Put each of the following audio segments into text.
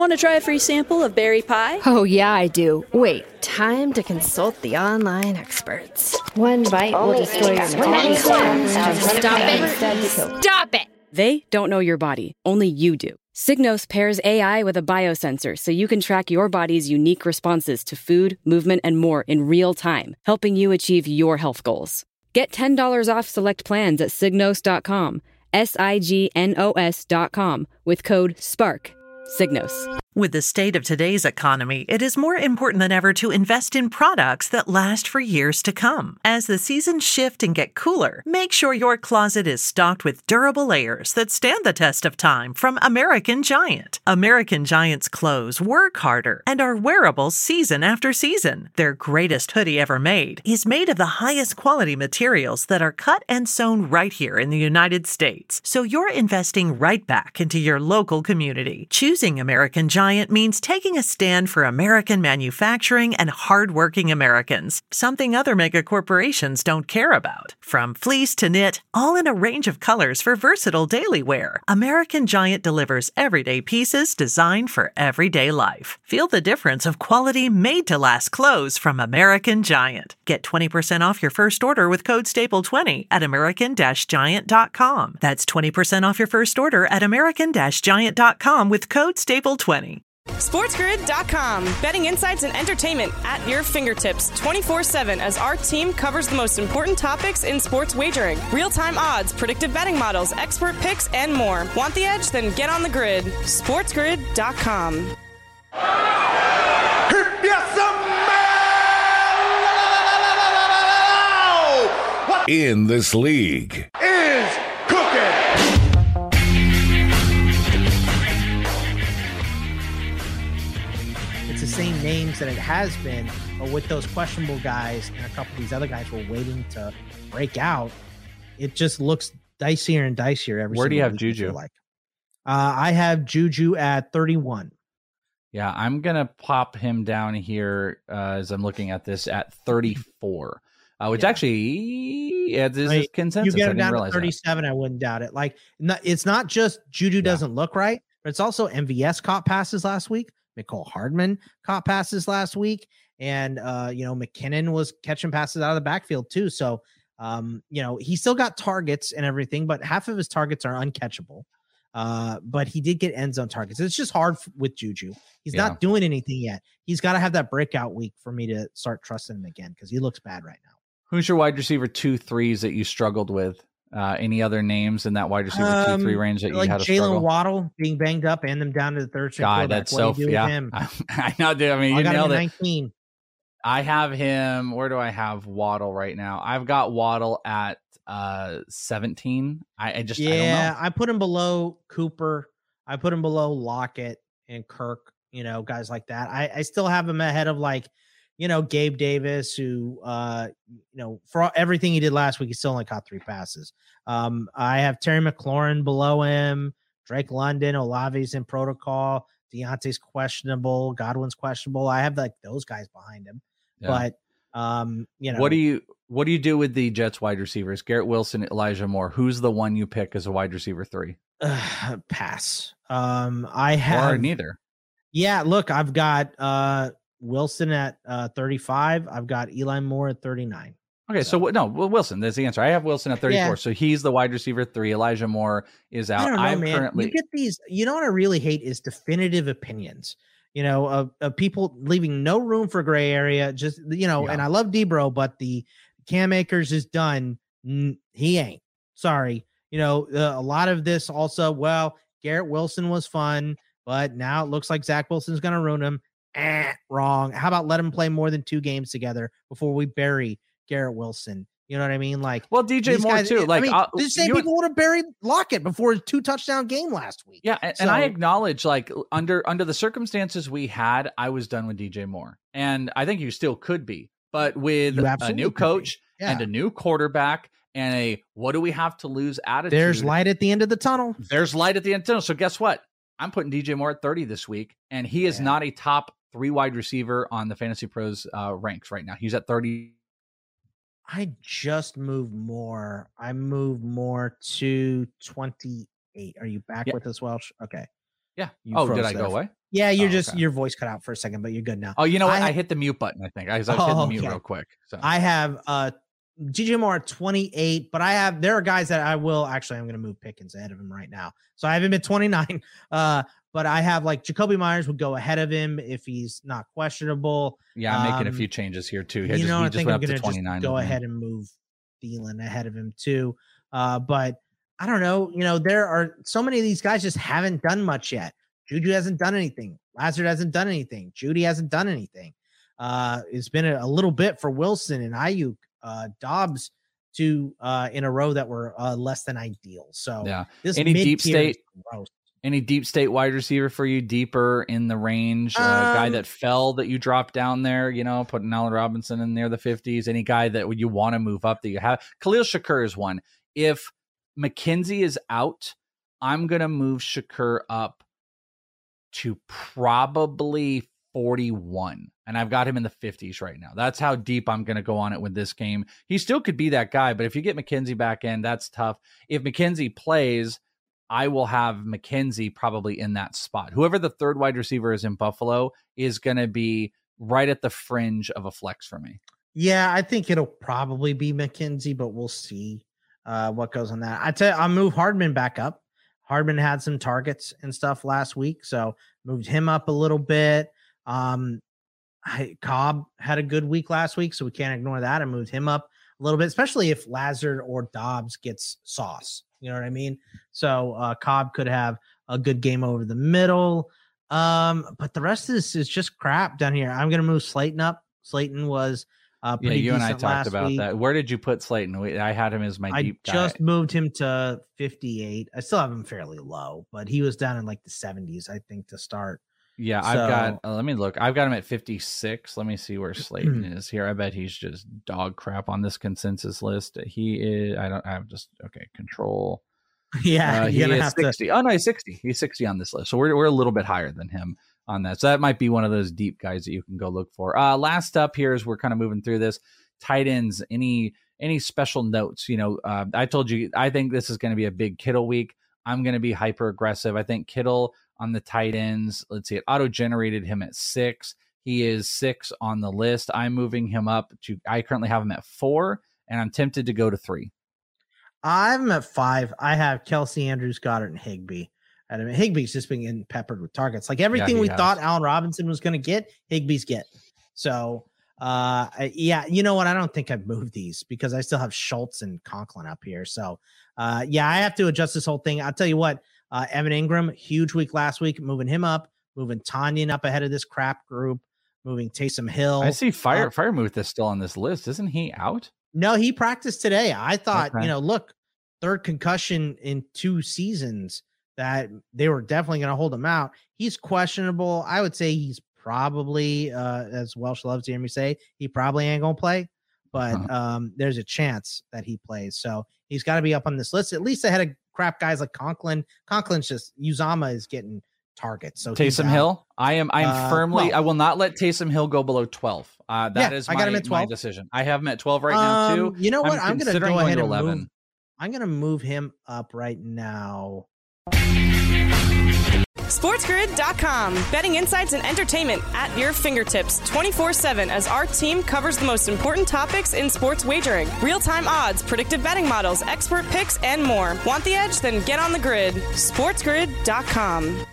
Want to try a free sample of berry pie? Oh, yeah, I do. Wait, time to consult the online experts. One bite will destroy your body. Stop it! They don't know your body. Only you do. Signos pairs AI with a biosensor so you can track your body's unique responses to food, movement, and more in real time, helping you achieve your health goals. Get $10 off select plans at Signos.com, SIGNOS.com, with code SPARK. Signos. With the state of today's economy, it is more important than ever to invest in products that last for years to come. As the seasons shift and get cooler, make sure your closet is stocked with durable layers that stand the test of time from American Giant. American Giant's clothes work harder and are wearable season after season. Their greatest hoodie ever made is made of the highest quality materials that are cut and sewn right here in the United States. So you're investing right back into your local community. Choosing American Giant means taking a stand for American manufacturing and hardworking Americans, something other mega corporations don't care about. From fleece to knit, all in a range of colors for versatile daily wear, American Giant delivers everyday pieces designed for everyday life. Feel the difference of quality made-to-last clothes from American Giant. Get 20% off your first order with code STAPLE20 at american-giant.com. That's 20% off your first order at american-giant.com with code STAPLE20. SportsGrid.com. Betting insights and entertainment at your fingertips 24/7 as our team covers the most important topics in sports wagering. Real-time odds, predictive betting models, expert picks, and more. Want the edge? Then get on the grid. SportsGrid.com. In this league is cooking. It's the same names that it has been, but with those questionable guys and a couple of these other guys we're waiting to break out, it just looks dicier and dicier every. Where do you have Juju? Like, I have Juju at 31. Yeah, I'm gonna pop him down here as I'm looking at this at 34. Which actually, this is consensus. You get him down to 37, I wouldn't doubt it. Like, it's not just Juju doesn't look right, but it's also MVS caught passes last week. Nicole Hardman caught passes last week. And, McKinnon was catching passes out of the backfield too. So, he still got targets and everything, but half of his targets are uncatchable. But he did get end zone targets. It's just hard with Juju. He's not doing anything yet. He's got to have that breakout week for me to start trusting him again because he looks bad right now. Who's your wide receiver 2-3s that you struggled with? Any other names in that wide receiver 2-3 range that you had a struggle? Jalen Waddle being banged up and them down to the third string. God, that's so him? I know, dude. I mean, you nailed it. 19. I have him. Where do I have Waddle right now? I've got Waddle at 17. I don't know. I put him below Cooper. I put him below Lockett and Kirk. Guys like that. I still have him ahead of Gabe Davis, who, for everything he did last week, he still only caught 3 passes. I have Terry McLaurin below him, Drake London, Olave's in protocol, Deontay's questionable, Godwin's questionable. I have those guys behind him, but what do you do with the Jets wide receivers? Garrett Wilson, Elijah Moore. Who's the one you pick as a wide receiver 3? Pass. I have or neither. Yeah, look, I've got Wilson at 35. I've got Eli Moore at 39. Okay, so Wilson, that's the answer. I have Wilson at 34. Yeah. So he's the wide receiver 3. Elijah Moore is out. I don't know, man. Currently... You get these, what I really hate is definitive opinions, of people leaving no room for gray area. Just, and I love Debro, but the Cam Akers is done. He ain't. Sorry. A lot of this also, Garrett Wilson was fun, but now it looks like Zach Wilson's going to ruin him. Wrong. How about let him play more than 2 games together before we bury Garrett Wilson? You know what I mean? Like, well, DJ Moore guys, too. Like, the same people would have buried Lockett before his 2-touchdown game last week. Yeah, and I acknowledge, like, under the circumstances we had, I was done with DJ Moore, and I think you still could be, but with a new coach and a new quarterback and a what do we have to lose attitude, there's light at the end of the tunnel. There's light at the end of the tunnel. So guess what? I'm putting DJ Moore at 30 this week, and he is not a top 3 wide receiver on the Fantasy Pros ranks right now. He's at 30. I just moved more. I moved more to 28. Are you back with us, Welsh? Okay. Yeah. You did I go away? Yeah, your voice cut out for a second, but you're good now. Oh, you know what? I hit the mute button, I think. I was hitting the mute real quick. So I have DJ Moore at 28, but there are guys that I'm going to move Pickens ahead of him right now. So I have him at 29. But I have like Jacoby Myers would go ahead of him if he's not questionable. Yeah, I'm making a few changes here too. I think I'm going to just go ahead and move Thielen ahead of him too. But I don't know. There are so many of these guys just haven't done much yet. Juju hasn't done anything. Lazard hasn't done anything. Judy hasn't done anything. It's been a little bit for Wilson and Ayuk, Dobbs, two in a row that were less than ideal. So yeah, this any deep state wide receiver for you deeper in the range? Guy that fell that you dropped down there, putting Allen Robinson in there, the 50s. Any guy that you want to move up that you have? Khalil Shakur is one. If McKenzie is out, I'm gonna move Shakur up to probably 41, and I've got him in the 50s right now. That's how deep I'm going to go on it with this game. He still could be that guy, but if you get McKenzie back in, that's tough. If McKenzie plays, I will have McKenzie probably in that spot. Whoever the third wide receiver is in Buffalo is going to be right at the fringe of a flex for me. Yeah, I think it'll probably be McKenzie, but we'll see what goes on that. I'll move Hardman back up. Hardman had some targets and stuff last week, so moved him up a little bit. Cobb had a good week last week, so we can't ignore that. I moved him up a little bit, especially if Lazard or Dobbs gets sauce. You know what I mean? So Cobb could have a good game over the middle. But the rest of this is just crap down here. I'm going to move Slayton up. Slayton was pretty you and I talked about week. that. Where did you put Slayton? I had him as my deep guy. I just moved him to 58. I still have him fairly low, but he was down in like the 70s, I think, to start. Yeah, I've got, let me look. I've got him at 56. Let me see where Slayton is here. I bet he's just dog crap on this consensus list. He is, control. Yeah, he is 60. Oh, no, he's 60. He's 60 on this list. So we're a little bit higher than him on that. So that might be one of those deep guys that you can go look for. Last up here as we're kind of moving through this, tight ends, any special notes? I told you, I think this is going to be a big Kittle week. I'm going to be hyper aggressive. I think Kittle on the tight ends, let's see, it auto-generated him at 6. He is 6 on the list. I'm moving him up to, I currently have him at 4, and I'm tempted to go to 3. I'm at 5. I have Kelsey, Andrews, Goddard, and Higbee. And Higbee's just been getting peppered with targets. Like everything we thought Allen Robinson was going to get, Higbee's getting. So, you know what? I don't think I've moved these because I still have Schultz and Conklin up here. So, I have to adjust this whole thing. I'll tell you what, Evan Ingram, huge week last week, moving him up, moving Tanyan up ahead of this crap group, moving Taysom Hill. I see Freiermuth is still on this list. Isn't he out? No, he practiced today. I thought, look, third concussion in 2 seasons, that they were definitely going to hold him out. He's questionable. I would say he's probably, as Welsh loves to hear me say, he probably ain't going to play, but there's a chance that he plays. So he's got to be up on this list, at least ahead of crap guys like Conklin. Conklin's just, Uzama is getting targets. So Taysom Hill, I'm firmly, I will not let Taysom Hill go below 12. That is my decision. I have him at 12 right now too. You know what? I'm going to go ahead and 11. move. I'm going to move him up right now. SportsGrid.com. Betting insights and entertainment at your fingertips 24/7 as our team covers the most important topics in sports wagering. Real-time odds, predictive betting models, expert picks, and more. Want the edge? Then get on the grid. SportsGrid.com.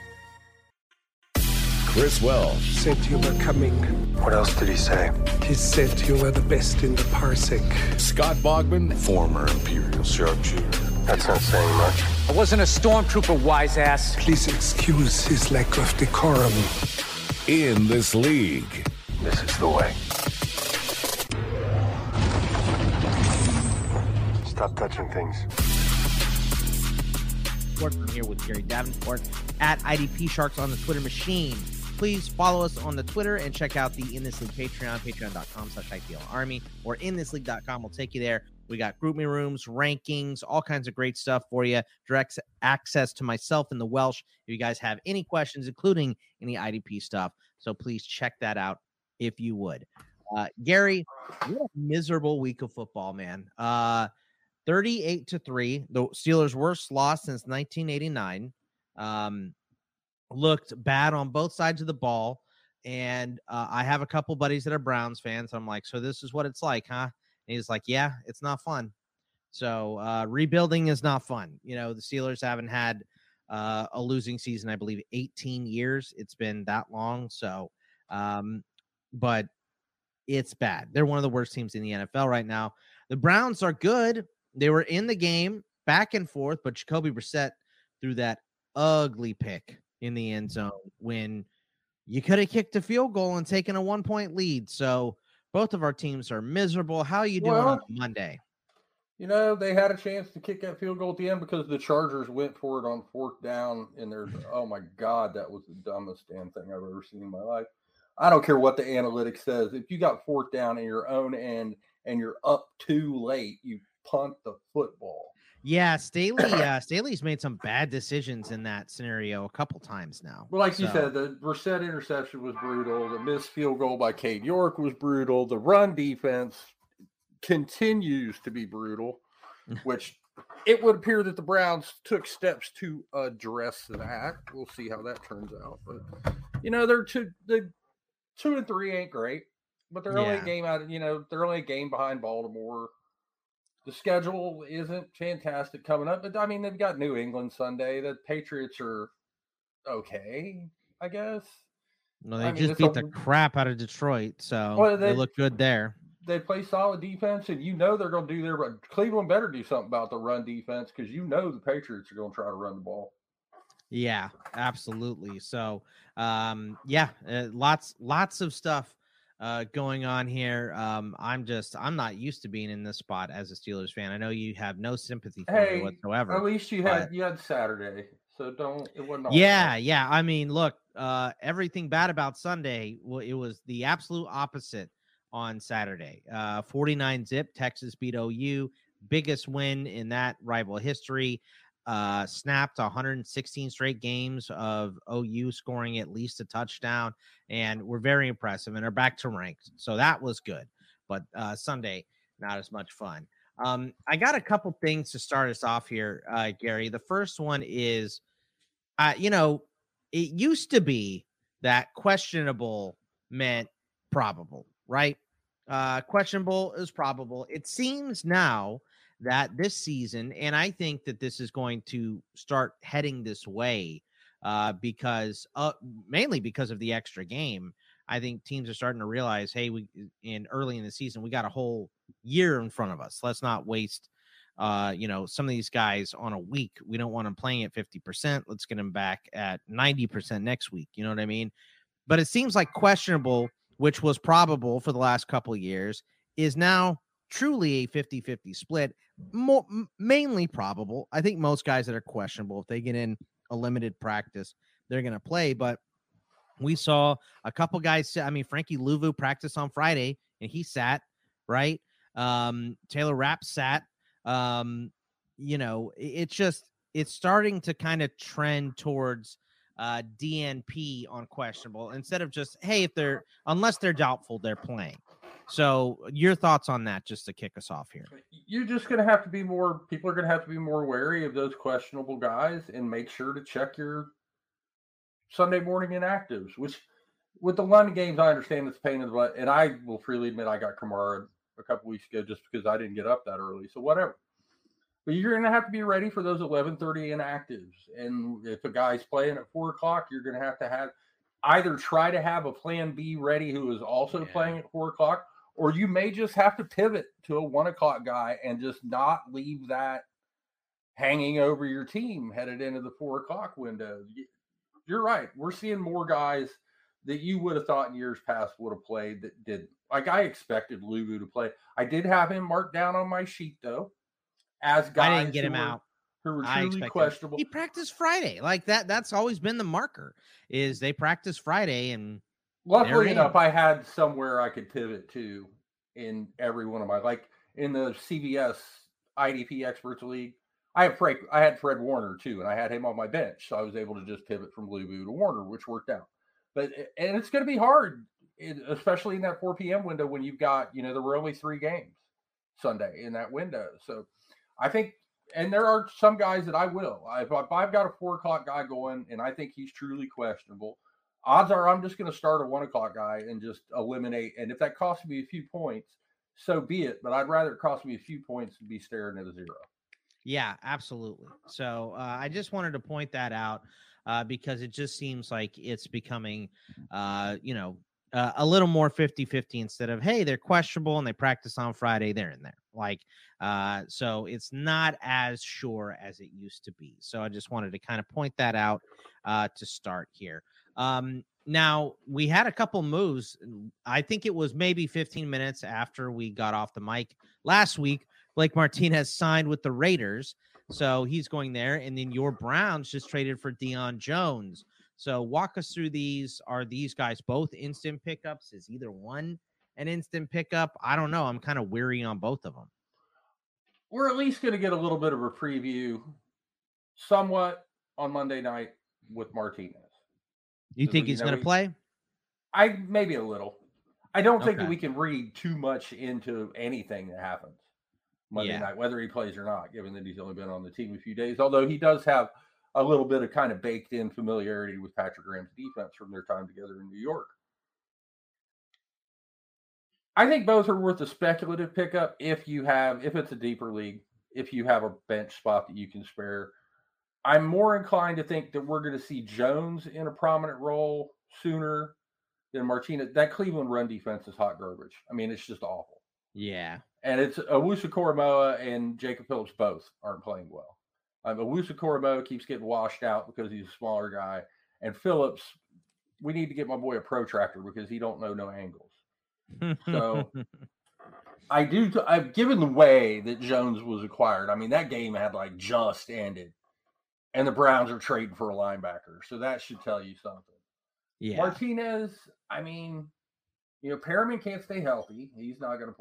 Chris Welsh said you were coming. What else did he say? He said you were the best in the parsec. Scott Bogman, former Imperial sharpshooter. That's not saying much. I wasn't a stormtrooper, wise ass. Please excuse his lack of decorum. In this league. This is the way. Stop touching things. I'm here with Gary Davenport at IDP Sharks on the Twitter machine. Please follow us on the Twitter and check out the In This League Patreon, patreon.com/IPLArmy, or InThisLeague.com will take you there. We got group me rooms, rankings, all kinds of great stuff for you. Direct access to myself and the Welsh if you guys have any questions, including any IDP stuff. So please check that out if you would. Gary, what a miserable week of football, man. 38-3, the Steelers' worst loss since 1989. looked bad on both sides of the ball. And I have a couple buddies that are Browns fans. I'm like, so this is what it's like, huh? And he's like, yeah, it's not fun. So rebuilding is not fun. The Steelers haven't had a losing season, I believe, 18 years. It's been that long. So, but it's bad. They're one of the worst teams in the NFL right now. The Browns are good. They were in the game back and forth, but Jacoby Brissett threw that ugly pick in the end zone when you could have kicked a field goal and taken a 1-point lead. So both of our teams are miserable. How are you doing on Monday? They had a chance to kick that field goal at the end because the Chargers went for it on 4th down. And there's, oh my God, that was the dumbest damn thing I've ever seen in my life. I don't care what the analytics says. If you got 4th down in your own end and you're up too late, you punt the football. Yeah, Staley's made some bad decisions in that scenario a couple times now. Well, like you said, the Brissett interception was brutal. The missed field goal by Cade York was brutal. The run defense continues to be brutal, which it would appear that the Browns took steps to address that. We'll see how that turns out. But they're 2-3 ain't great, but they're only a game out. They're only a game behind Baltimore. The schedule isn't fantastic coming up, but I mean, they've got New England Sunday. The Patriots are okay, I guess. No, they just beat the crap out of Detroit, so they look good there. They play solid defense, and they're going to do their. But Cleveland better do something about the run defense because the Patriots are going to try to run the ball. Yeah, absolutely. So, lots of stuff going on here. I'm not used to being in this spot as a Steelers fan. I know you have no sympathy for me whatsoever. At least you had Saturday, so it wasn't all yeah. I mean, look, everything bad about Sunday, it was the absolute opposite on Saturday. 49-zip, Texas beat OU, biggest win in that rival history. Snapped 116 straight games of OU scoring at least a touchdown, and we're very impressive and are back to ranked. So that was good. But Sunday, not as much fun. I got a couple things to start us off here, Gary. The first one is, it used to be that questionable meant probable, right? Questionable is probable. It seems now that this season, and I think that this is going to start heading this way mainly because of the extra game. I think teams are starting to realize, hey, early in the season, we got a whole year in front of us. Let's not waste, some of these guys on a week. We don't want them playing at 50%. Let's get them back at 90% next week. You know what I mean? But it seems like questionable, which was probable for the last couple of years, is now truly a 50-50 split, mainly probable. I think most guys that are questionable, if they get in a limited practice, they're going to play. But we saw a couple guys. I mean, Frankie Louvu practiced on Friday, and he sat, right? Taylor Rapp sat. It's starting to kind of trend towards DNP on questionable instead of just, hey, unless they're doubtful, they're playing. So your thoughts on that, just to kick us off here? You're just going to have to be more, people are going to have to be more wary of those questionable guys and make sure to check your Sunday morning inactives, which with the London games, I understand it's a pain in the butt. And I will freely admit I got Kamara a couple weeks ago just because I didn't get up that early. So whatever. But you're going to have to be ready for those 11:30 inactives. And if a guy's playing at 4 o'clock, you're going to have either try to have a plan B ready who is also playing at 4 o'clock, or you may just have to pivot to a 1 o'clock guy and just not leave that hanging over your team headed into the 4 o'clock window. You're right. We're seeing more guys that you would have thought in years past would have played that didn't. Like I expected Louvu to play. I did have him marked down on my sheet though, as guys I didn't get him out. Who were truly questionable. He practiced Friday. Like that's always been the marker, is they practice Friday. And luckily enough, I had somewhere I could pivot to in every one of my, like in the CVS IDP Experts League. I had Fred Warner too, and I had him on my bench. So I was able to just pivot from Louvu to Warner, which worked out. And it's going to be hard, especially in that 4 p.m. window when you've got, there were only 3 games Sunday in that window. So I think And there are some guys that I will. If I've got a 4 o'clock guy going and I think he's truly questionable, odds are I'm just going to start a 1 o'clock guy and just eliminate. And if that costs me a few points, so be it. But I'd rather it cost me a few points than be staring at a 0. Yeah, absolutely. So I just wanted to point that out because it just seems like it's becoming, a little more 50-50 instead of, hey, they're questionable and they practice on Friday, they're in there. So it's not as sure as it used to be. So I just wanted to kind of point that out to start here. Now, we had a couple moves. I think it was maybe 15 minutes after we got off the mic last week. Blake Martinez signed with the Raiders, so he's going there. And then your Browns just traded for Deion Jones. So walk us through these. Are these guys both instant pickups? Is either one an instant pickup? I don't know. I'm kind of weary on both of them. We're at least going to get a little bit of a preview somewhat on Monday night with Martinez. You think he's going to play? Maybe a little. I don't think that we can read too much into anything that happens Monday night, whether he plays or not, given that he's only been on the team a few days. Although he does have a little bit of kind of baked in familiarity with Patrick Graham's defense from their time together in New York. I think both are worth a speculative pickup if it's a deeper league, if you have a bench spot that you can spare. I'm more inclined to think that we're going to see Jones in a prominent role sooner than Martinez. That Cleveland run defense is hot garbage. I mean, it's just awful. Yeah. And it's Owusu-Koramoah and Jacob Phillips both aren't playing well. Owusu-Koramoah keeps getting washed out because he's a smaller guy. And Phillips, we need to get my boy a protractor because he don't know no angles. So I've given the way that Jones was acquired. I mean, that game had just ended. And the Browns are trading for a linebacker. So that should tell you something. Yeah. Martinez, I mean, Perriman can't stay healthy. He's not going to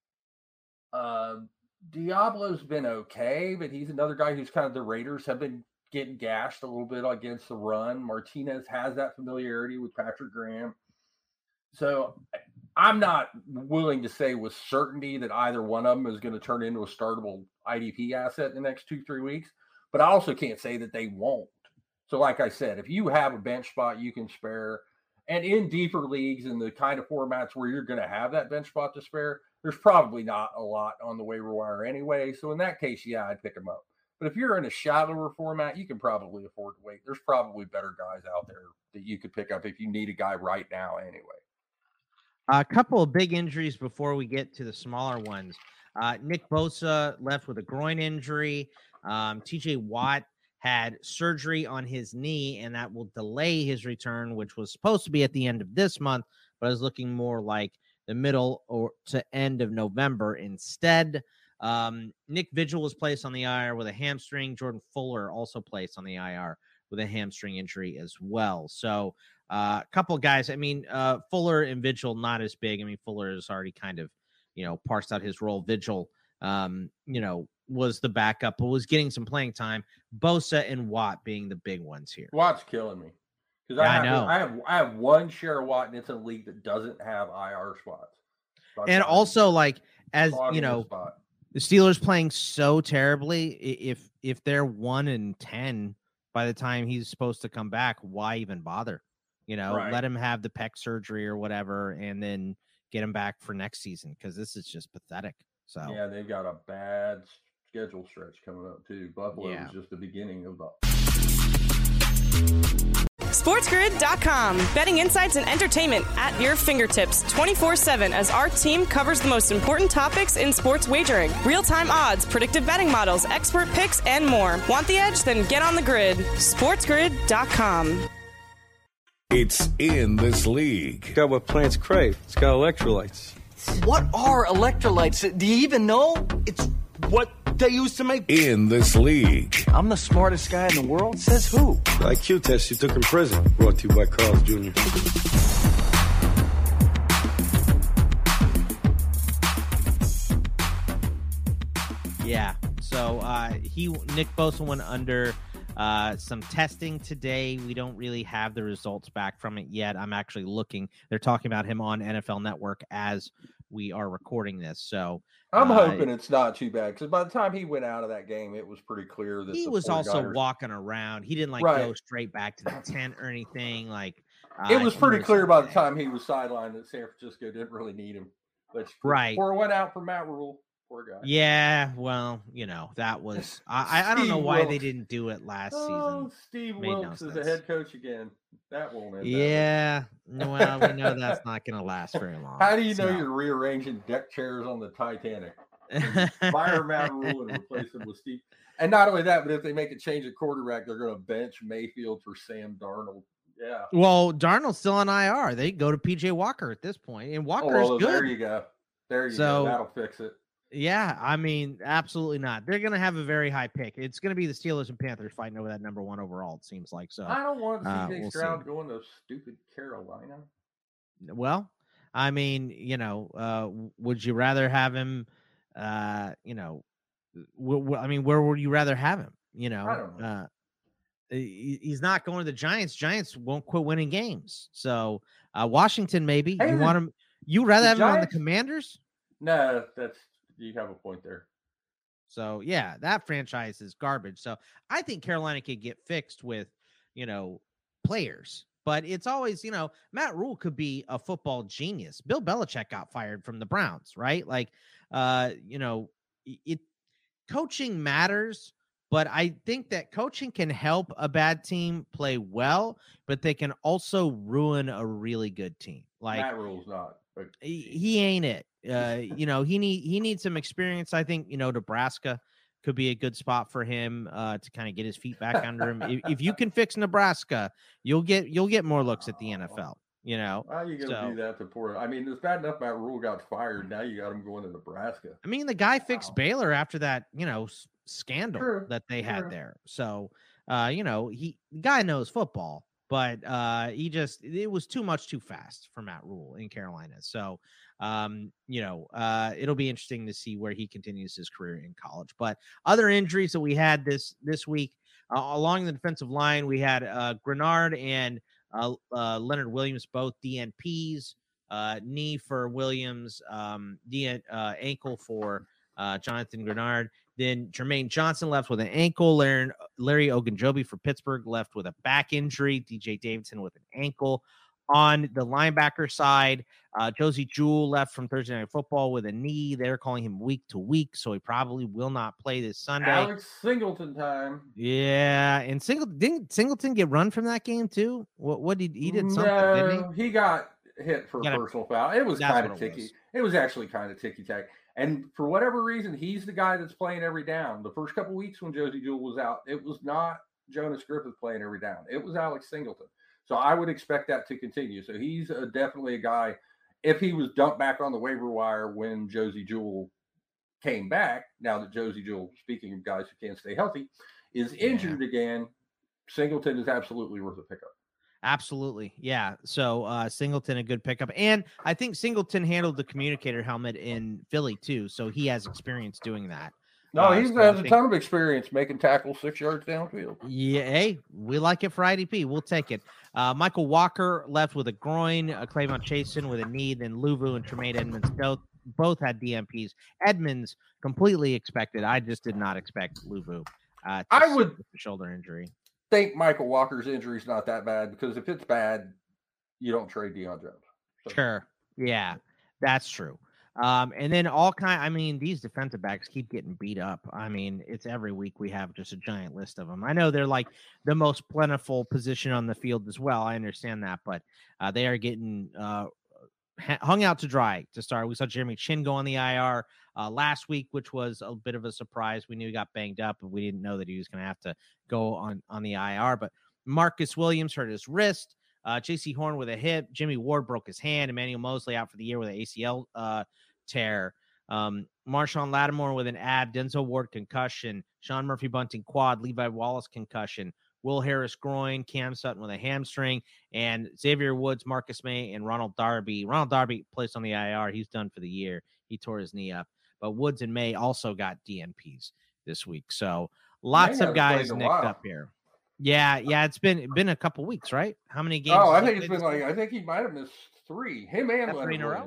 play. Diablo's been okay, but he's another guy who's kind of the Raiders have been getting gashed a little bit against the run. Martinez has that familiarity with Patrick Graham. So I'm not willing to say with certainty that either one of them is going to turn into a startable IDP asset in the next 2-3 weeks. But I also can't say that they won't. So like I said, if you have a bench spot you can spare, and in deeper leagues and the kind of formats where you're going to have that bench spot to spare, there's probably not a lot on the waiver wire anyway. So in that case, I'd pick them up. But if you're in a shallower format, you can probably afford to wait. There's probably better guys out there that you could pick up if you need a guy right now anyway. A couple of big injuries before we get to the smaller ones. Nick Bosa left with a groin injury. TJ Watt had surgery on his knee, and that will delay his return, which was supposed to be at the end of this month, but is looking more like the middle or to end of November instead. Nick Vigil was placed on the IR with a hamstring. Jordan Fuller also placed on the IR with a hamstring injury as well. So a couple of guys, Fuller and Vigil not as big. Fuller has already kind of, parsed out his role. Vigil, was the backup, but was getting some playing time. Bosa and Watt being the big ones here. Watt's killing me. Because I have one share of Watt, and it's a league that doesn't have IR spots. So and also, as you know, the Steelers playing so terribly, if they're 1-10 by the time he's supposed to come back, why even bother? Let him have the pec surgery or whatever, and then get him back for next season, because this is just pathetic. So yeah, they've got a bad schedule stretch coming up too. Buffalo is just the beginning of the SportsGrid.com. Betting insights and entertainment at your fingertips 24/7 as our team covers the most important topics in sports wagering. Real-time odds, predictive betting models, expert picks, and more. Want the edge? Then get on the grid. SportsGrid.com. It's in this league. It's got what plants crave. It's got electrolytes. What are electrolytes? Do you even know? It's what they used to make. In this league. I'm the smartest guy in the world? Says who? The IQ test you took in prison. Brought to you by Carl's Jr. Yeah. So Nick Bosa went under some testing today. We don't really have the results back from it yet. I'm actually looking. They're talking about him on NFL Network as we are recording this. So I'm hoping it's not too bad, because by the time he went out of that game, it was pretty clear that he was also walking around. He didn't go straight back to the tent or anything. Like it was pretty clear by the time he was sidelined that San Francisco didn't really need him. Pour one out for Matt Rule. Poor guy. Yeah, well, that was I don't know why they didn't do it last season. Steve Wilkes is the head coach again. That won't end. Yeah, well, we know that's not going to last very long. How do you know you're rearranging deck chairs on the Titanic? Fire Matt Rule and replace him with Steve. And not only that, but if they make a change at quarterback, they're going to bench Mayfield for Sam Darnold. Yeah. Well, Darnold's still on IR. They go to PJ Walker at this point, and Walker's good. There you go. There you go. That'll fix it. Yeah, I mean, absolutely not. They're going to have a very high pick. It's going to be the Steelers and Panthers fighting over that number 1 overall, it seems like. So I don't want CJ Stroud going to stupid Carolina. Well, I mean, would you rather have him, I mean, where would you rather have him? I don't know. He's not going to the Giants. Giants won't quit winning games. So Washington, maybe. You want him? You rather have him on the Commanders? No, you have a point there. So yeah, that franchise is garbage. So I think Carolina could get fixed with, players. But it's always, Matt Rule could be a football genius. Bill Belichick got fired from the Browns, right? Like, coaching matters. But I think that coaching can help a bad team play well, but they can also ruin a really good team. Like Matt Rule's not. He ain't it. He needs some experience. I think, Nebraska could be a good spot for him to kind of get his feet back under him. If you can fix Nebraska, you'll get more looks at the NFL. How are you going to do that to poor? I mean, it's bad enough Matt Rule got fired. Now you got him going to Nebraska. I mean, the guy fixed Baylor after that, scandal that they had there. So, the guy knows football, but it was too much too fast for Matt Rule in Carolina. So, it'll be interesting to see where he continues his career in college. But other injuries that we had this week along the defensive line, we had Grenard and Leonard Williams, both DNPs, knee for Williams, ankle for Jonathan Grenard. Then Jermaine Johnson left with an ankle. Larry Ogunjobi for Pittsburgh left with a back injury. DJ Davidson with an ankle. On the linebacker side, Josie Jewell left from Thursday Night Football with a knee. They're calling him week to week, so he probably will not play this Sunday. Alex Singleton time. Yeah, and didn't Singleton get run from that game too? What did he did something? No, didn't he got hit for a personal foul. It was kind of ticky. It was actually kind of ticky-tack. And for whatever reason, he's the guy that's playing every down. The first couple weeks when Josie Jewell was out, it was not Jonas Griffith playing every down. It was Alex Singleton. So I would expect that to continue. So he's definitely a guy, if he was dumped back on the waiver wire when Josie Jewell came back, now that Josie Jewell, speaking of guys who can't stay healthy, is injured again, Singleton is absolutely worth a pickup. Absolutely. Yeah. So Singleton, a good pickup. And I think Singleton handled the communicator helmet in Philly too. So he has experience doing that. No, he has a ton of experience making tackles 6 yards downfield. Yeah. Hey, we like it for IDP. We'll take it. Michael Walker left with a groin, Clavon Chasen with a knee, then Luvu and Tremaine Edmonds both had DMPs. Edmonds completely expected. I just did not expect Luvu. I would shoulder injury. Think Michael Walker's injury is not that bad, because if it's bad, you don't trade Deion Jones. So. Sure. Yeah, that's true. And then these defensive backs keep getting beat up. I mean, it's every week we have just a giant list of them. I know they're like the most plentiful position on the field as well. I understand that, but they are getting hung out to dry to start. We saw Jeremy Chin go on the IR last week, which was a bit of a surprise. We knew he got banged up, and we didn't know that he was going to have to go on the IR. But Marcus Williams hurt his wrist. J.C. Horn with a hip. Jimmy Ward broke his hand. Emmanuel Mosley out for the year with an ACL tear. Marshawn Lattimore with an ab. Denzel Ward concussion. Sean Murphy Bunting quad. Levi Wallace concussion. Will Harris groin. Cam Sutton with a hamstring. And Xavier Woods, Marcus May, and Ronald Darby. Ronald Darby placed on the IR. He's done for the year. He tore his knee up. But Woods and May also got DNPs this week. So lots of guys nicked up here. Yeah, it's been a couple weeks, right? How many games? Oh, I think it's been I think he might have missed 3. Him and Leonard Williams.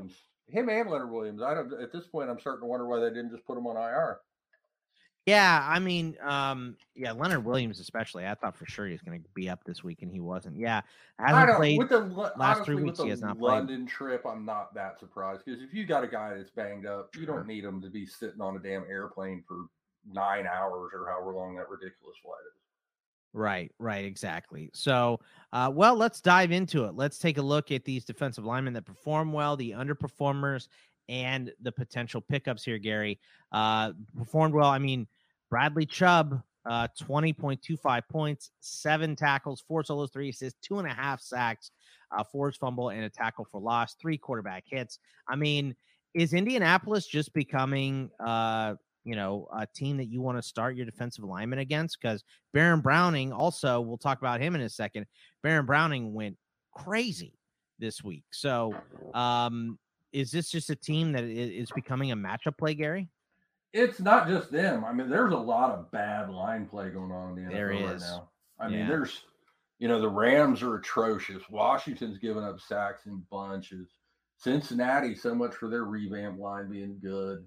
him and Leonard Williams. At this point, I'm starting to wonder why they didn't just put him on IR. Yeah, I mean, Leonard Williams especially. I thought for sure he was going to be up this week, and he wasn't. Yeah, hasn't played with the last 3 weeks. He has not played. London trip, I'm not that surprised because if you got a guy that's banged up, you don't need him to be sitting on a damn airplane for 9 hours or however long that ridiculous flight is. Right, exactly. So, let's dive into it. Let's take a look at these defensive linemen that perform well, the underperformers, and the potential pickups here, Gary. Performed well. I mean, Bradley Chubb, 20.25 points, 7 tackles, 4 solos, 3 assists, 2.5 sacks, forced fumble, and a tackle for loss, 3 quarterback hits. I mean, is Indianapolis just becoming a team that you want to start your defensive lineman against? Because Baron Browning also, we'll talk about him in a second. Baron Browning went crazy this week. So, is this just a team that is becoming a matchup play, Gary? It's not just them. I mean, there's a lot of bad line play going on in the NFL right now. I mean, there's, the Rams are atrocious. Washington's giving up sacks in bunches. Cincinnati, so much for their revamped line being good.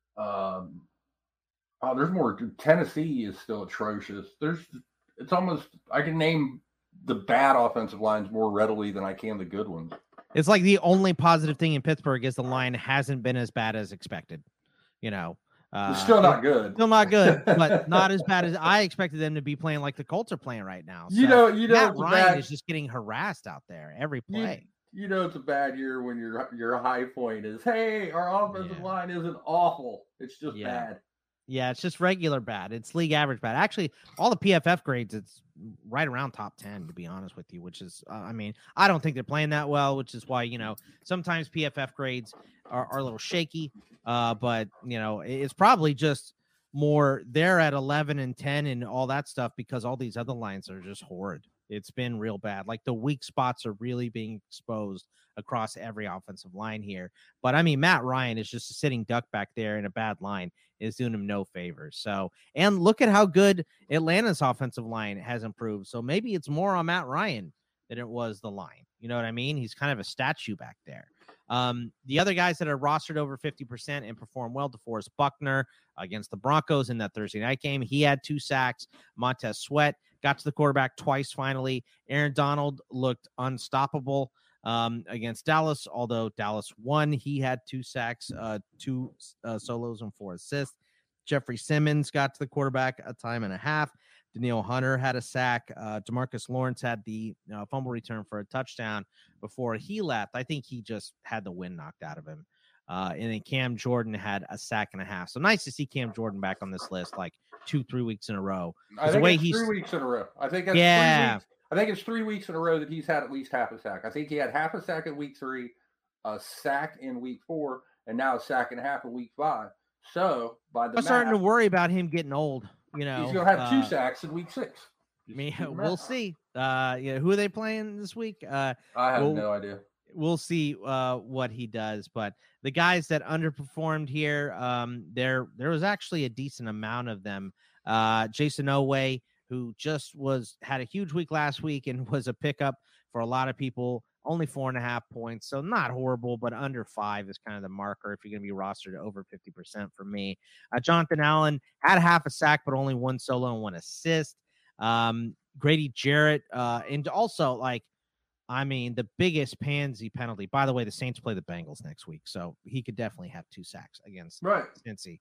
There's more. Tennessee is still atrocious. It's almost, I can name the bad offensive lines more readily than I can the good ones. It's like the only positive thing in Pittsburgh is the line hasn't been as bad as expected. It's still not good. Still not good, but not as bad as I expected them to be playing like the Colts are playing right now. So Matt Ryan is just getting harassed out there every play. It's a bad year when your high point is, hey, our offensive line isn't awful. It's just bad. Yeah, it's just regular bad. It's league average bad. Actually, all the PFF grades, it's right around top 10, to be honest with you, which is, I don't think they're playing that well, which is why, sometimes PFF grades are a little shaky. But, it's probably just more they're at 11 and 10 and all that stuff because all these other lines are just horrid. It's been real bad. Like the weak spots are really being exposed across every offensive line here. But I mean, Matt Ryan is just a sitting duck back there in a bad line is doing him no favors. So, and look at how good Atlanta's offensive line has improved. So maybe it's more on Matt Ryan than it was the line. You know what I mean? He's kind of a statue back there. The other guys that are rostered over 50% and perform well, DeForest Buckner against the Broncos in that Thursday night game. He had 2 sacks. Montez Sweat got to the quarterback twice finally. Aaron Donald looked unstoppable against Dallas, although Dallas won. He had 2 sacks, 2 solos, and 4 assists. Jeffrey Simmons got to the quarterback a time and a half. Danielle Hunter had a sack. DeMarcus Lawrence had the fumble return for a touchdown before he left. I think he just had the wind knocked out of him. And then Cam Jordan had a sack and a half. So nice to see Cam Jordan back on this list like 2-3 weeks in a row. I think it's 3 weeks in a row. I think that's 3 weeks. I think it's 3 weeks in a row that he's had at least half a sack. I think he had half a sack in week 3, a sack in week 4, and now a sack and a half in week 5. So by the I'm starting to worry about him getting old. He's going to have 2 sacks in week 6. We'll see. Who are they playing this week? I have no idea. We'll see what he does. But the guys that underperformed here, there was actually a decent amount of them. Jason Oweh, who just had a huge week last week and was a pickup for a lot of people. Only 4.5 points, so not horrible, but under 5 is kind of the marker if you're going to be rostered over 50% for me. Jonathan Allen had half a sack, but only 1 solo and 1 assist. Grady Jarrett, and also the biggest pansy penalty. By the way, the Saints play the Bengals next week, so he could definitely have 2 sacks against Cincy.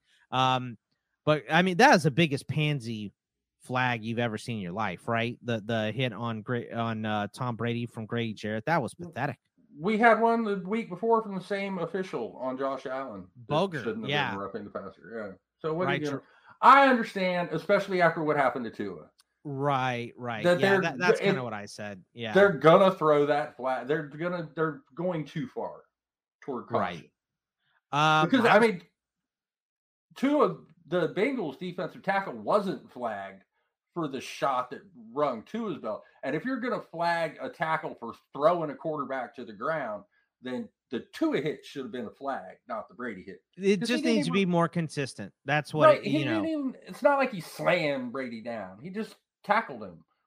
But I mean, that is the biggest pansy flag you've ever seen in your life, right? The hit on Tom Brady from Grady Jarrett, that was pathetic. We had one the week before from the same official on Josh Allen. Boger, shouldn't have been roughing the passer. Yeah. So what are you gonna? I understand, especially after what happened to Tua. Right. That's kind of what I said. Yeah, they're gonna throw that flag. They're going too far toward caution. Right. Because I mean, Tua, the Bengals defensive tackle, wasn't flagged for the shot that rung Tua's belt. And if you're going to flag a tackle for throwing a quarterback to the ground, then the Tua hit should have been a flag, not the Brady hit. It just needs to be more consistent. That's what it's not like he slammed Brady down. He just tackled him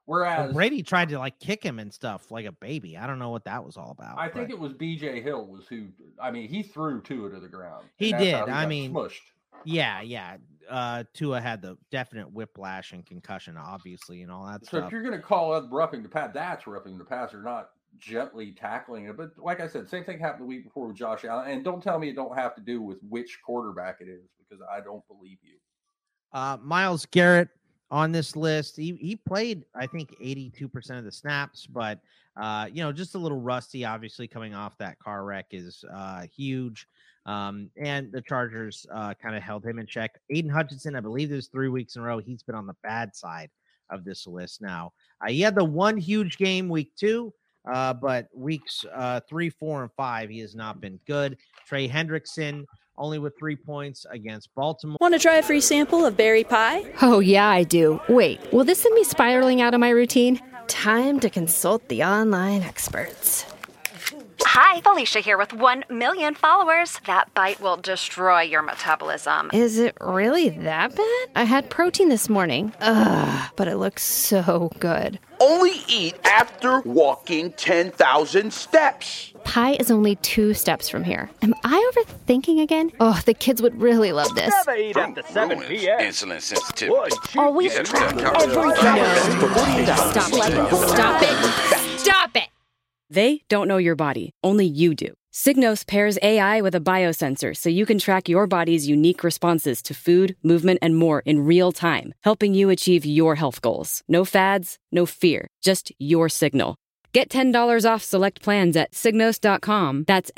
Whereas Brady tried to like kick him and stuff like a baby. I don't know what that was all about. I think it was BJ Hill was who. I mean, he threw Tua to the ground. He did. I mean, smushed. Yeah. Tua had the definite whiplash and concussion, obviously, and all that stuff. So if you're going to call it roughing the pass, that's roughing the passer, not gently tackling it. But like I said, same thing happened the week before with Josh Allen. And don't tell me it don't have to do with which quarterback it is, because I don't believe you. Myles Garrett on this list, he played, I think, 82% of the snaps, but just a little rusty, obviously, coming off that car wreck is huge. And the Chargers kind of held him in check. Aiden Hutchinson, I believe there's 3 weeks in a row he's been on the bad side of this list now. He had the one huge game week 2, but weeks 3, 4, and 5, he has not been good. Trey Hendrickson, only with 3 points against Baltimore. Want to try a free sample of berry pie? Oh, yeah, I do. Wait, will this send me spiraling out of my routine? Time to consult the online experts. Hi, Felicia here with 1 million followers. That bite will destroy your metabolism. Is it really that bad? I had protein this morning. Ugh, but it looks so good. Only eat after walking 10,000 steps. Pie is only 2 steps from here. Am I overthinking again? Oh, the kids would really love this. Never eat after 7 p.m. Insulin sensitivity. Always track everything. Stop it. They don't know your body, only you do. Signos pairs AI with a biosensor so you can track your body's unique responses to food, movement, and more in real time, helping you achieve your health goals. No fads, no fear, just your signal. Get $10 off select plans at Signos.com. That's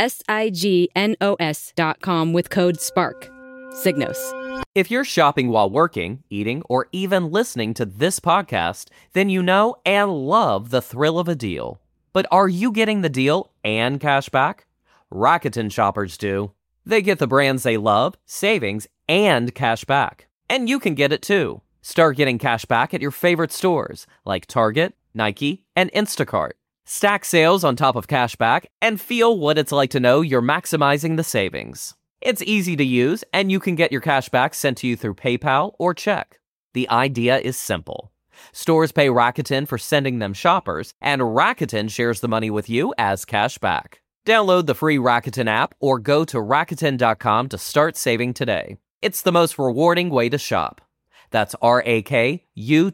SIGNOS.com with code SPARK. Signos. If you're shopping while working, eating, or even listening to this podcast, then you know and love the thrill of a deal. But are you getting the deal and cash back? Rakuten shoppers do. They get the brands they love, savings, and cash back. And you can get it too. Start getting cash back at your favorite stores like Target, Nike, and Instacart. Stack sales on top of cash back and feel what it's like to know you're maximizing the savings. It's easy to use, and you can get your cash back sent to you through PayPal or check. The idea is simple. Stores pay Rakuten for sending them shoppers, and Rakuten shares the money with you as cash back. Download the free Rakuten app or go to Rakuten.com to start saving today. It's the most rewarding way to shop. That's Rakuten,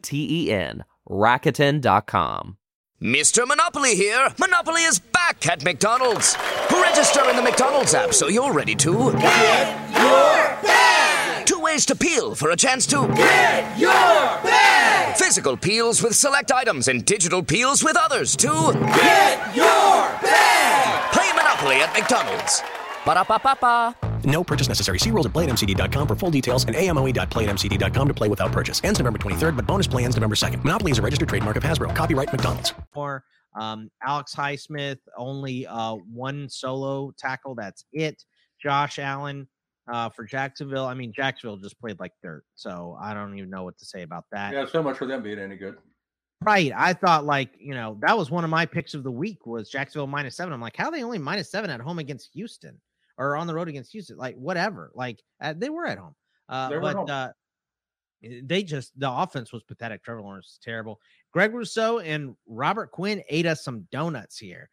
Rakuten.com. Mr. Monopoly here. Monopoly is back at McDonald's. Register in the McDonald's app so you're ready to get your bag. 2 ways to peel for a chance to get your bag. Physical peels with select items and digital peels with others to get your bag. Play Monopoly at McDonald's. Ba-da-ba-ba-ba. No purchase necessary. See rules at playatmcd.com for full details and amoe.playatmcd.com to play without purchase. Ends November 23rd, but bonus play ends November 2nd. Monopoly is a registered trademark of Hasbro. Copyright McDonald's. Or Alex Highsmith, only 1 solo tackle. That's it. Josh Allen for Jacksonville. I mean, Jacksonville just played like dirt, so I don't even know what to say about that. Yeah, so much for them being any good. Right. I thought that was one of my picks of the week was Jacksonville -7. I'm like, how are they only -7 at home against Houston? Or on the road against Houston, like whatever. Like they were at home, the offense was pathetic. Trevor Lawrence was terrible. Greg Rousseau and Robert Quinn ate us some donuts here.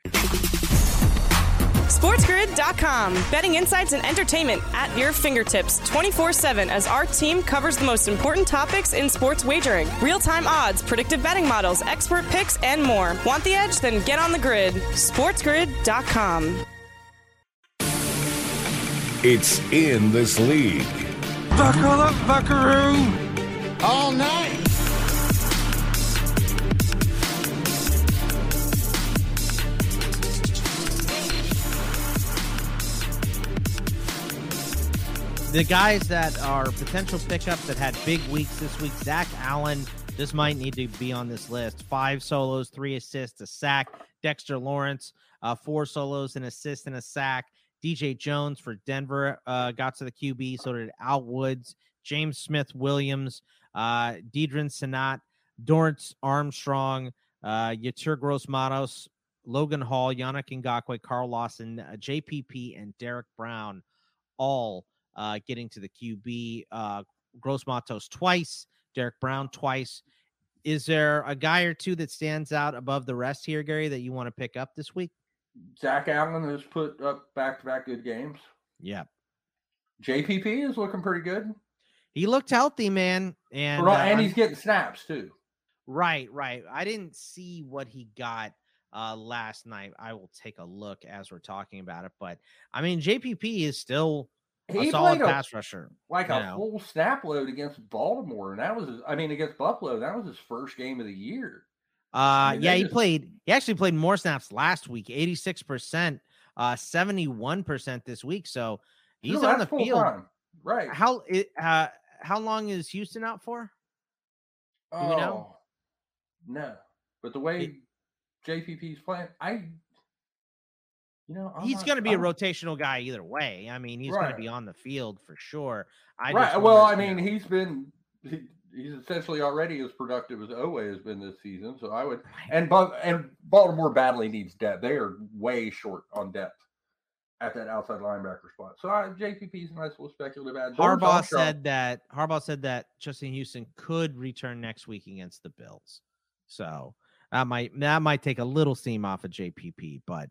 SportsGrid.com. Betting insights and entertainment at your fingertips 24/7 as our team covers the most important topics in sports wagering. Real-time odds, predictive betting models, expert picks, and more. Want the edge? Then get on the grid. SportsGrid.com. It's in this league. Buckle up, buckaroo. All night. The guys that are potential pickups that had big weeks this week, Zach Allen, this might need to be on this list. 5 solos, 3 assists, a sack. Dexter Lawrence, 4 solos, an assist, and a sack. DJ Jones for Denver got to the QB. So did Al Woods, James Smith-Williams, Deidrin Senat, Dorrance Armstrong, Yetur Gross-Matos, Logan Hall, Yannick Ngakoue, Carl Lawson, JPP, and Derek Brown all getting to the QB. Gross-Matos twice, Derek Brown twice. Is there a guy or two that stands out above the rest here, Gary, that you want to pick up this week? Zach Allen has put up back-to-back good games. Yeah. JPP is looking pretty good. He looked healthy, man. And he's getting snaps, too. Right. I didn't see what he got last night. I will take a look as we're talking about it. But, I mean, JPP is still a solid pass rusher. A full snap load against Baltimore. And that was, against Buffalo, that was his first game of the year. He actually played more snaps last week, 86%, 71% this week. So he's on the field. Time. Right. How long is Houston out for? Do we know? No. But the way JPP's playing, he's going to be a rotational guy either way. I mean, he's going to be on the field for sure. He's essentially already as productive as Owe has been this season. So I would, and Baltimore badly needs depth. They are way short on depth at that outside linebacker spot. So JPP is a nice little speculative add. Harbaugh said that Justin Houston could return next week against the Bills. So that might take a little steam off of JPP, but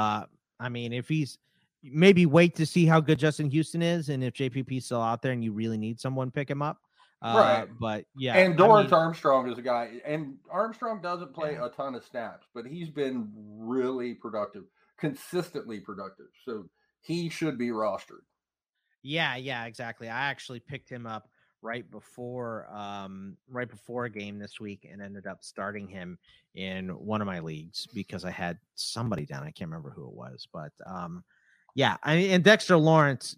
if he's maybe wait to see how good Justin Houston is, and if JPP is still out there and you really need someone, pick him up. Right. But yeah. And Dorrance Armstrong is a guy, and Armstrong doesn't play a ton of snaps, but he's been really productive, consistently productive. So he should be rostered. Yeah, exactly. I actually picked him up right before a game this week and ended up starting him in one of my leagues because I had somebody down. I can't remember who it was, but and Dexter Lawrence,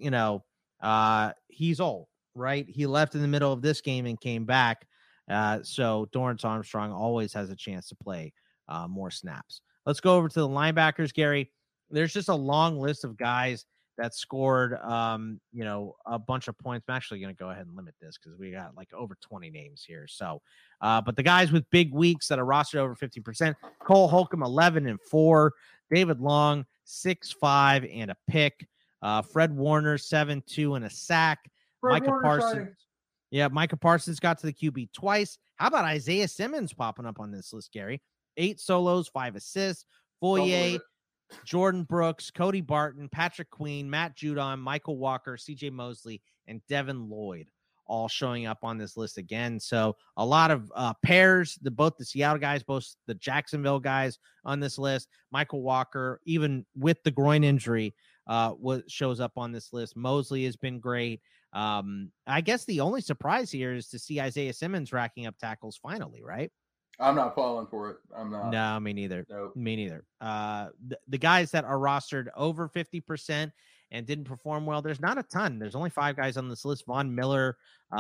he's old. Right. He left in the middle of this game and came back. So Dorrance Armstrong always has a chance to play more snaps. Let's go over to the linebackers, Gary. There's just a long list of guys that scored, a bunch of points. I'm actually going to go ahead and limit this because we got like over 20 names here. So, but the guys with big weeks that are rostered over 50%, Cole Holcomb, 11-4, David Long, 6-5 and a pick, Fred Warner, 7-2 and a sack. Micah Parsons got to the QB twice. How about Isaiah Simmons popping up on this list, Gary? 8 solos, 5 assists. Foye, Jordan Brooks, Cody Barton, Patrick Queen, Matt Judon, Michael Walker, CJ Mosley, and Devin Lloyd all showing up on this list again. So a lot of pairs, both the Seattle guys, both the Jacksonville guys on this list. Michael Walker, even with the groin injury, shows up on this list. Mosley has been great. I guess the only surprise here is to see Isaiah Simmons racking up tackles finally, right? I'm not falling for it. I'm not. No, me neither. Nope. Me neither. The guys that are rostered over 50% and didn't perform well, there's not a ton. There's only 5 guys on this list. Von Miller,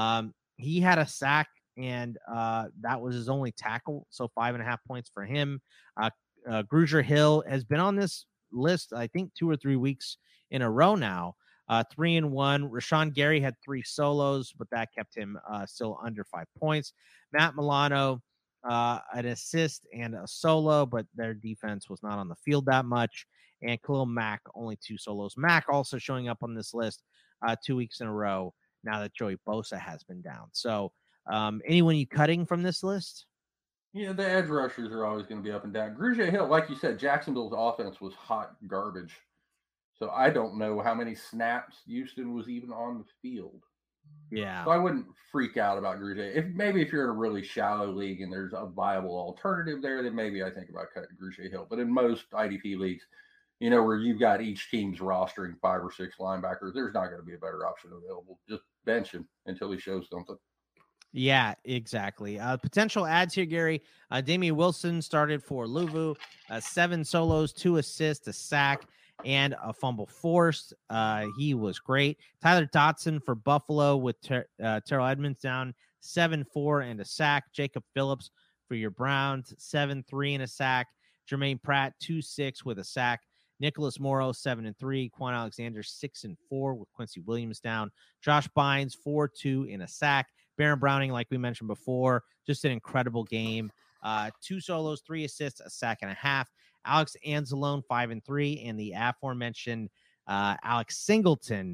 he had a sack, and that was his only tackle, so 5.5 points for him. Grugier Hill has been on this list, I think, 2 or 3 weeks in a row now. 3-1. Rashawn Gary had 3 solos, but that kept him still under 5 points. Matt Milano, an assist and a solo, but their defense was not on the field that much. And Khalil Mack, only 2 solos. Mack also showing up on this list 2 weeks in a row now that Joey Bosa has been down. So anyone you cutting from this list? Yeah, the edge rushers are always going to be up and down. Grugier Hill, like you said, Jacksonville's offense was hot garbage. So I don't know how many snaps Houston was even on the field. Yeah. So I wouldn't freak out about Grugier. If you're in a really shallow league and there's a viable alternative there, then maybe I think about cutting Grugier Hill. But in most IDP leagues, where you've got each team's rostering 5 or 6 linebackers, there's not going to be a better option available. Just bench him until he shows something. Yeah, exactly. Potential adds here, Gary. Damian Wilson started for Louisville, 7 solos, 2 assists, a sack, and a fumble forced. He was great. Tyler Dotson for Buffalo with Terrell Edmonds down 7-4 and a sack. Jacob Phillips for your Browns, 7-3 and a sack. Jermaine Pratt, 2-6 with a sack. Nicholas Morrow, 7-3. Quan Alexander, 6-4 with Quincy Williams down. Josh Bynes, 4-2 in a sack. Baron Browning, like we mentioned before, just an incredible game. 2 solos, 3 assists, a sack and a half. Alex Anzalone, 5-3, and the aforementioned Alex Singleton,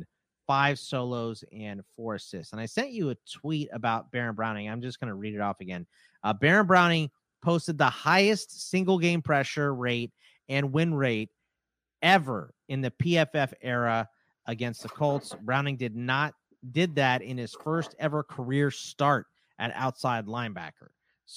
5 solos and 4 assists. And I sent you a tweet about Baron Browning. I'm just going to read it off again. Baron Browning posted the highest single game pressure rate and win rate ever in the PFF era against the Colts. Browning did that in his first ever career start at outside linebacker.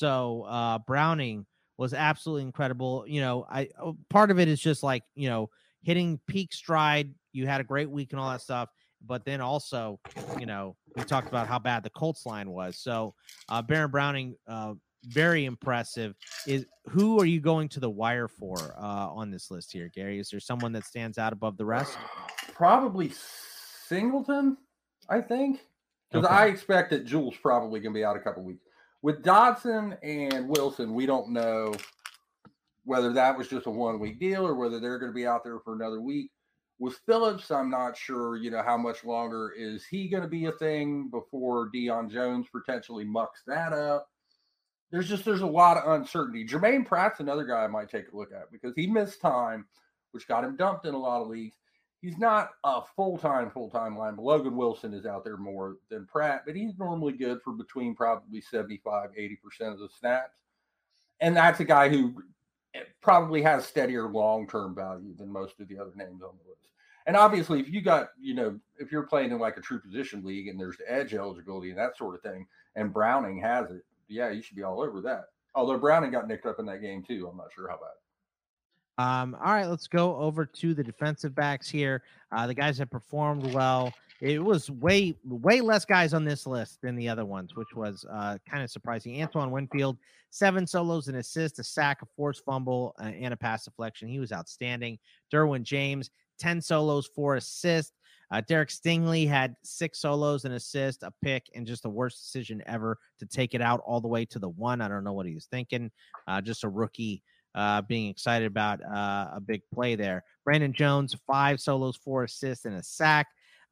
So Browning was absolutely incredible. Part of it is just like, hitting peak stride. You had a great week and all that stuff. But then also, we talked about how bad the Colts line was. So Baron Browning, very impressive. Who are you going to the wire for on this list here, Gary? Is there someone that stands out above the rest? Probably Singleton, I think. Because I expect that Jules probably going to be out a couple weeks. With Dodson and Wilson, we don't know whether that was just a 1-week deal or whether they're going to be out there for another week. With Phillips, I'm not sure, how much longer is he going to be a thing before Deion Jones potentially mucks that up. There's a lot of uncertainty. Jermaine Pratt's another guy I might take a look at because he missed time, which got him dumped in a lot of leagues. He's not a full-time line, but Logan Wilson is out there more than Pratt, but he's normally good for between probably 75, 80% of the snaps. And that's a guy who probably has steadier long-term value than most of the other names on the list. And obviously, if you got, if you're playing in like a true position league and there's edge eligibility and that sort of thing, and Browning has it, yeah, you should be all over that. Although Browning got nicked up in that game too. I'm not sure how bad. All right, let's go over to the defensive backs here. The guys that performed well. It was way less guys on this list than the other ones, which was kind of surprising. Antoine Winfield, 7 solos, an assist, a sack, a forced fumble, and a pass deflection. He was outstanding. Derwin James, 10 solos, 4 assists. Derek Stingley had 6 solos, an assist, a pick, and just the worst decision ever to take it out all the way to the 1. I don't know what he was thinking. Just a rookie being excited about a big play there. Brandon Jones, 5 solos, 4 assists, and a sack.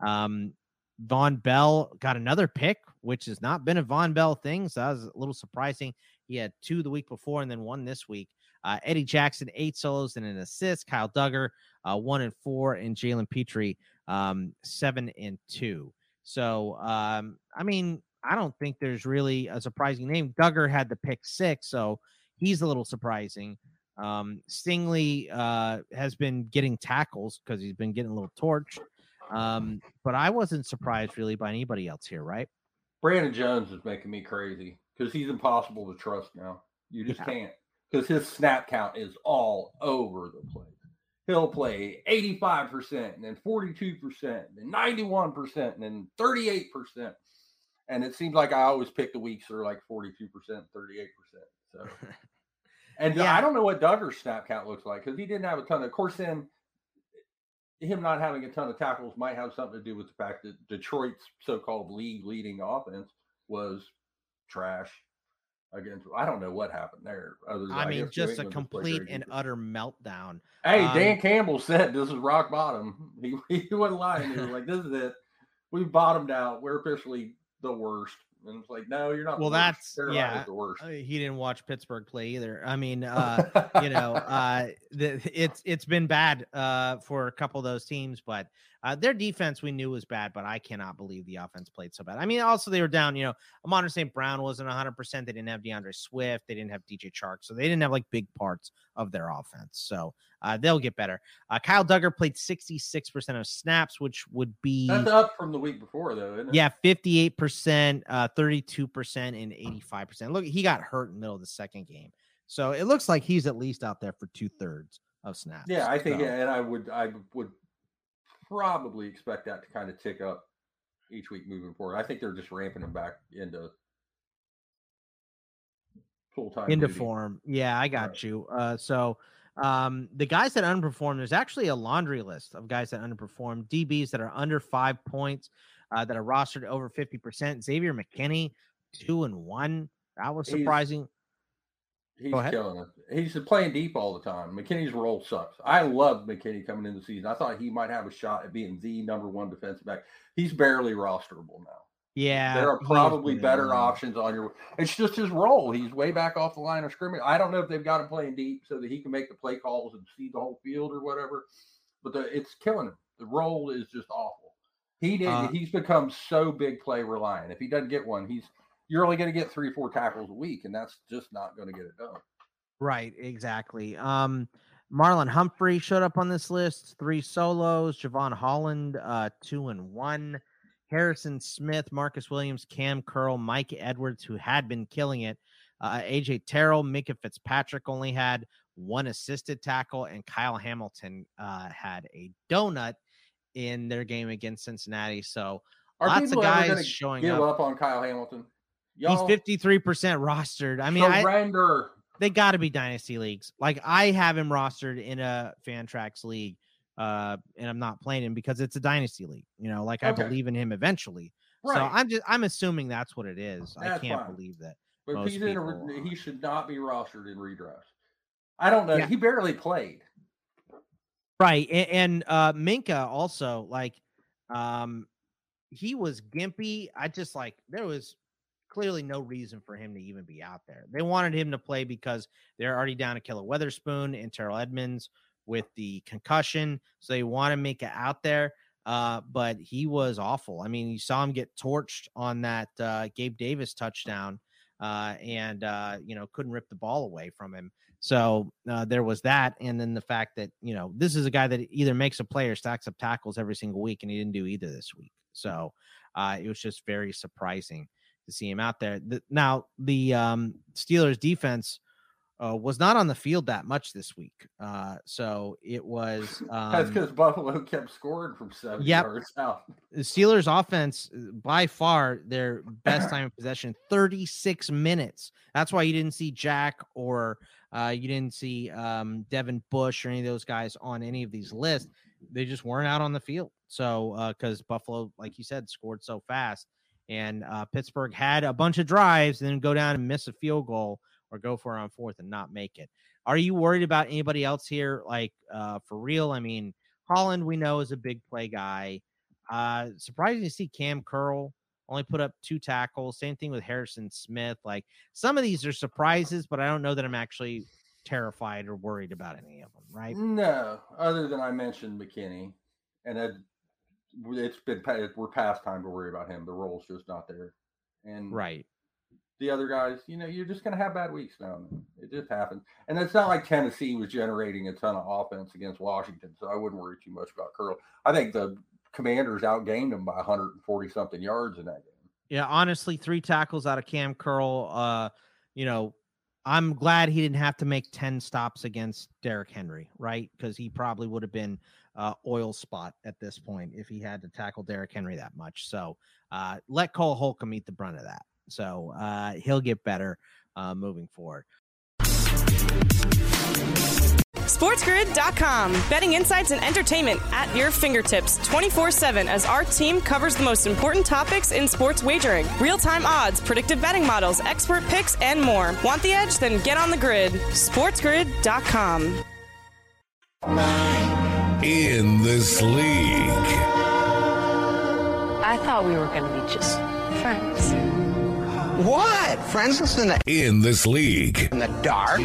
Von Bell got another pick, which has not been a Von Bell thing, so that was a little surprising. He had 2 the week before and then 1 this week. Eddie Jackson, 8 solos and an assist. Kyle Duggar, 1 and 4, and Jalen Petrie, 7 and 2. So, I don't think there's really a surprising name. Duggar had the pick 6, so he's a little surprising. Stingley has been getting tackles because he's been getting a little torched. But I wasn't surprised really by anybody else here, right? Brandon Jones is making me crazy because he's impossible to trust now. You just can't, because his snap count is all over the place. He'll play 85% and then 42% and then 91% and then 38%. And it seems like I always pick the weeks that are like 42%, 38%. So, and I don't know what Duggar's snap count looks like because he didn't have a ton. Of course, then him not having a ton of tackles might have something to do with the fact that Detroit's so-called league-leading offense was trash. Again, I don't know what happened there. Just a complete and utter meltdown. Hey, Dan Campbell said this is rock bottom. He wasn't lying. He was like, "This is it. We've bottomed out. We're officially the worst." And it's like, no, you're not. Well, that's the worst. He didn't watch Pittsburgh play either. I mean, it's been bad for a couple of those teams, but their defense we knew was bad. But I cannot believe the offense played so bad. I mean, also they were down. Amon St. Brown wasn't 100%. They didn't have DeAndre Swift. They didn't have DJ Chark, so they didn't have like big parts of their offense. So they'll get better. Kyle Duggar played 66% of snaps, which would be that's up from the week before, though, isn't it? Yeah, 58%, 32%, and 85%. Look, he got hurt in the middle of the second game, so it looks like he's at least out there for 2/3 of snaps. Yeah, I think, and I would probably expect that to kind of tick up each week moving forward. I think they're just ramping him back into full-time into duty. form. Yeah, I got you. The guys that underperformed, there's actually a laundry list of guys that underperformed. DBs that are under 5 points, that are rostered over 50%. Xavier McKinney, 2-1. That was surprising. He's killing it. He's playing deep all the time. McKinney's role sucks. I loved McKinney coming into the season. I thought he might have a shot at being the number 1 defensive back. He's barely rosterable now. Yeah. There are probably better options on your – it's just his role. He's way back off the line of scrimmage. I don't know if they've got him playing deep so that he can make the play calls and see the whole field or whatever, but it's killing him. The role is just awful. He did. He's become so big play reliant. If he doesn't get one, you're only going to get 3-4 tackles a week, and that's just not going to get it done. Right, exactly. Marlon Humphrey showed up on this list, 3 solos. Javon Holland, 2 and 1. Harrison Smith, Marcus Williams, Cam Curl, Mike Edwards, who had been killing it. AJ Terrell, Minka Fitzpatrick only had 1 assisted tackle, and Kyle Hamilton had a donut in their game against Cincinnati. So lots of guys showing give up on Kyle Hamilton. He's 53% rostered. I mean, surrender. They got to be dynasty leagues. Like, I have him rostered in a Fantrax league, and I'm not playing him because it's a dynasty league. I believe in him eventually. Right. So I'm assuming that's what it is. I can't believe that. But he should not be rostered in redraft. I don't know. Yeah. He barely played. Right. And Minka also, he was gimpy. There was clearly no reason for him to even be out there. They wanted him to play because they're already down to Killer Weatherspoon and Terrell Edmonds with the concussion. So they want to make it out there. But he was awful. I mean, you saw him get torched on that Gabe Davis touchdown and couldn't rip the ball away from him. So there was that. And then the fact that, this is a guy that either makes a play or stacks up tackles every single week, and he didn't do either this week. So it was just very surprising to see him out there. Now, the Steelers defense was not on the field that much this week. So it was... That's because Buffalo kept scoring from 7 yards out. The Steelers offense, by far, their best time of possession, 36 minutes. That's why you didn't see Jack or you didn't see Devin Bush or any of those guys on any of these lists. They just weren't out on the field. So because Buffalo, like you said, scored so fast. And Pittsburgh had a bunch of drives and then go down and miss a field goal or go for it on 4th and not make it. Are you worried about anybody else here? For real? I mean, Holland, we know, is a big play guy. Surprising to see Cam Curl only put up 2 tackles. Same thing with Harrison Smith. Some of these are surprises, but I don't know that I'm actually terrified or worried about any of them, right? No, other than I mentioned McKinney. And we're past time to worry about him. The role's just not there. And right. The other guys, you're just going to have bad weeks now. It just happens. And it's not like Tennessee was generating a ton of offense against Washington, so I wouldn't worry too much about Curl. I think the Commanders outgained them by 140-something yards in that game. Yeah, honestly, 3 tackles out of Cam Curl. I'm glad he didn't have to make 10 stops against Derrick Henry, right? Because he probably would have been oil spot at this point if he had to tackle Derrick Henry that much. So let Cole Holcomb eat the brunt of that. So he'll get better moving forward. SportsGrid.com. Betting insights and entertainment at your fingertips 24/7 as our team covers the most important topics in sports wagering. Real-time odds, predictive betting models, expert picks, and more. Want the edge? Then get on the grid. SportsGrid.com. In this league. I thought we were going to be just friends. What? Friends in this league. In the dark?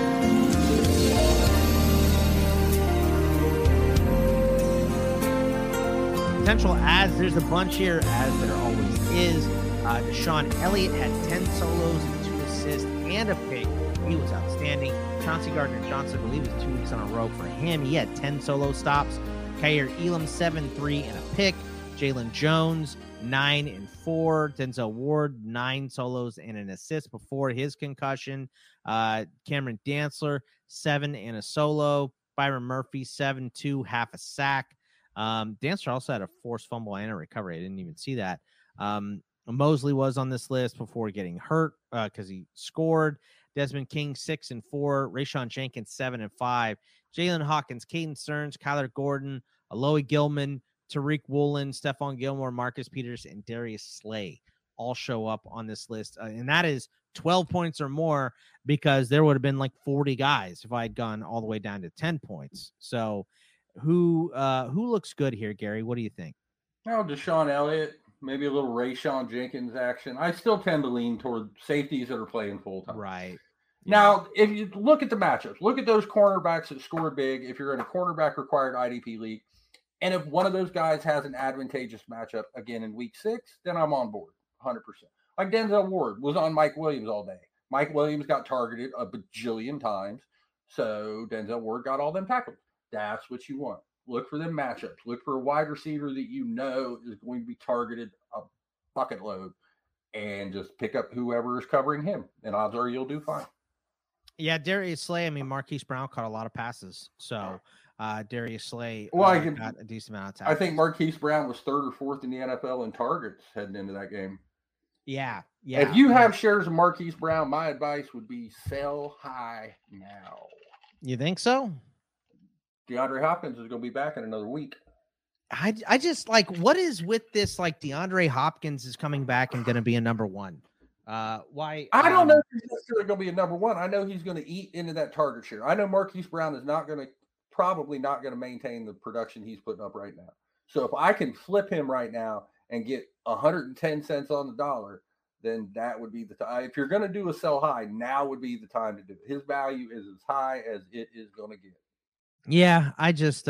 Potential ads, there's a bunch here, as there always is. Deshaun Elliott had 10 solos and 2 assists and a pick. He was outstanding. Chauncey Gardner-Johnson, I believe it was 2 weeks in a row for him. He had 10 solo stops. Kaiir Elam, 7, 3, and a pick. Jalen Jones, 9 and 4. Denzel Ward, 9 solos and an assist before his concussion. Cameron Dantzler, 7 and a solo. Byron Murphy, 7, 2, half a sack. Dantzler also had a forced fumble and a recovery. I didn't even see that. Mosley was on this list before getting hurt because he scored. Desmond King, 6 and 4. Rayshawn Jenkins, 7 and 5. Jalen Hawkins, Caden Stearns, Kyler Gordon, Alohi Gilman, Tariq Woolen, Stephon Gilmore, Marcus Peters, and Darius Slay all show up on this list. And that is 12 points or more because there would have been 40 guys if I had gone all the way down to 10 points. So who looks good here, Gary? What do you think? Deshaun Elliott, maybe a little Rayshawn Jenkins action. I still tend to lean toward safeties that are playing full time. Right. Now, if you look at the matchups, look at those cornerbacks that scored big if you're in a cornerback required IDP league. And if one of those guys has an advantageous matchup again in week 6, then I'm on board 100%. Like Denzel Ward was on Mike Williams all day. Mike Williams got targeted a bajillion times. So Denzel Ward got all them tackles. That's what you want. Look for them matchups. Look for a wide receiver that you know is going to be targeted a bucket load, and just pick up whoever is covering him. And odds are you'll do fine. Yeah, Darius Slay. I mean, Marquise Brown caught a lot of passes. So Darius Slay got a decent amount of tackles. I think Marquise Brown was 3rd or 4th in the NFL in targets heading into that game. Yeah. If you have shares of Marquise Brown, my advice would be sell high now. You think so? DeAndre Hopkins is going to be back in another week. I just like, what is with this? Like, DeAndre Hopkins is coming back and going to be a number 1. Why? I don't know if he's necessarily going to be a number 1. I know he's going to eat into that target share. I know Marquise Brown is probably not going to maintain the production he's putting up right now. So if I can flip him right now and get 110 cents on the dollar, then that would be the time. If you're going to do a sell high, now would be the time to do it. His value is as high as it is going to get. Yeah, I just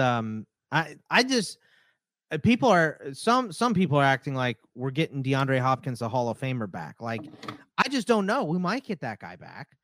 people are some people are acting like we're getting DeAndre Hopkins a Hall of Famer back. Like, I just don't know. We might get that guy back.